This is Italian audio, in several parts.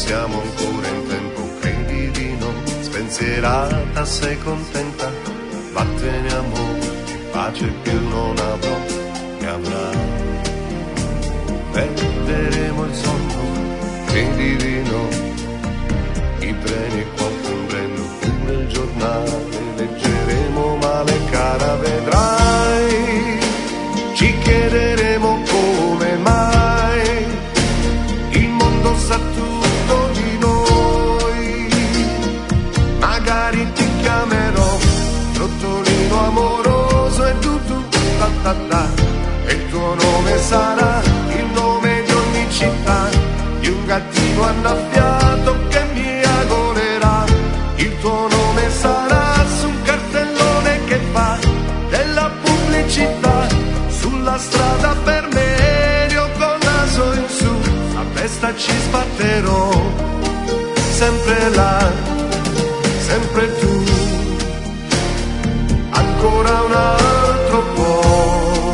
siamo ancora in tempo, credi di no, spensierata sei contenta, vattene amore, pace più non avrò, ne avrai. Perderemo il sonno, credi di no, i treni e qualche ombrello, pure il giornale, leggeremo male cara, vedrai, ci chiederemo come mai, il mondo sa tutto di noi, magari ti chiamerò, trottolino amoroso e tu ta ta ta, e il tuo nome sarà il nome di ogni città, di un gattino annaffiato che mi agolerà, il tuo nome sarà su un cartellone che fa della pubblicità, sulla strada per me io col naso in su, a testa ci sbatterò, sempre là, sempre tu, ancora un altro po',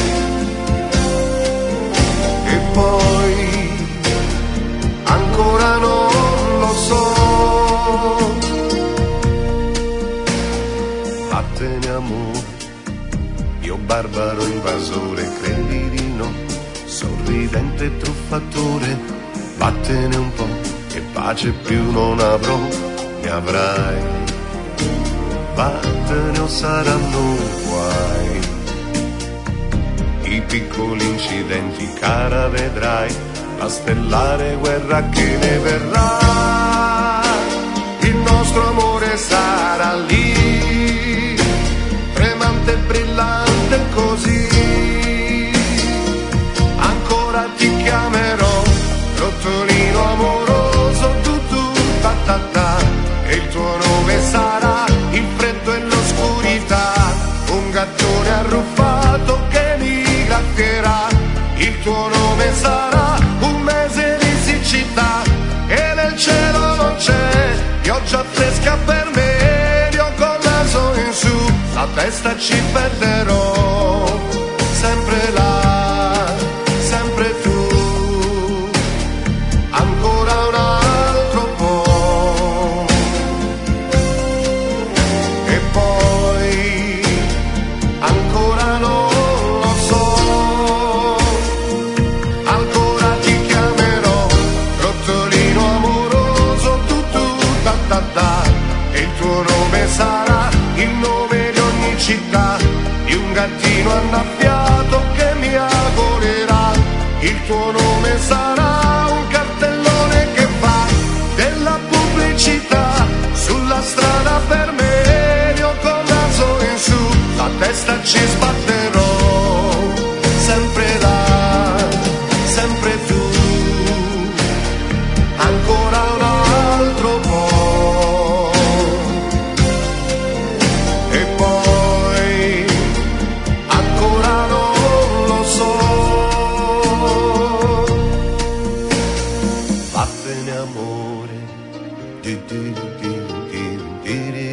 e poi ancora non lo so. Vattene amore, io barbaro invasore, credi di no, sorridente truffatore, vattene un po', che pace più non avrò, ne avrai. Vattene o saranno guai, i piccoli incidenti cara vedrai, la stellare guerra che ne verrà, il nostro amore sarà lì, tremante e brillante così, ancora ti chiamerò, trottolino amoroso, tu ta ta ta, e il tuo nome sarà il freddo e l'oscurità, un gattone arruffato che mi graffierà, il tuo nome sarà un mese di siccità, e nel cielo non c'è pioggia fresca per me, io col naso in su, la testa ci perderò, sempre là, sempre tu, ancora un altro po', e poi ancora non lo so, ancora ti chiamerò, trottolino amoroso, tu ta ta ta, e il tuo nome sarà il nome di ogni città, di un gattino annaffiato che mi agolerà, il tuo nome sarà un cartellone che fa della pubblicità, sulla strada per me io col naso in su, la testa ci sbatterò, sempre là, sempre tu, ancora un altro po', e poi ancora non lo so. Vattene amore, di di di di di di.